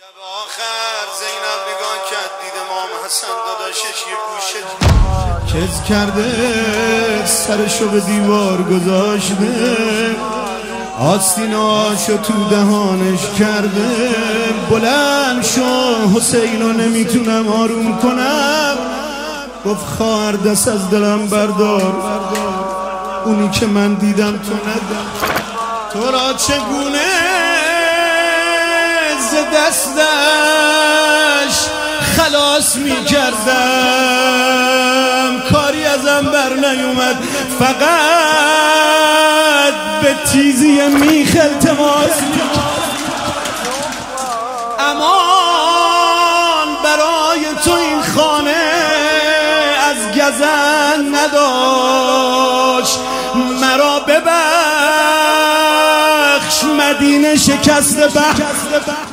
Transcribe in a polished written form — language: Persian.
شب آخر زینب نگاه کرد دید امام حسن داداشش یه گوشه کز کرده سرشو به دیوار گذاشته آستیناشو تو دهانش کرده بلند شو حسینو نمیتونم آروم کنم گفت خواهر دست از دلم بردار اونی که من دیدم تو ندم تو را چگونه ز دستش خلاص می کردم کاری ازم بر نیومد فقط به تیزی میخ التماس می امان برای تو این خانه از گزن نداشت مرا ببخش مدینه شکست بخت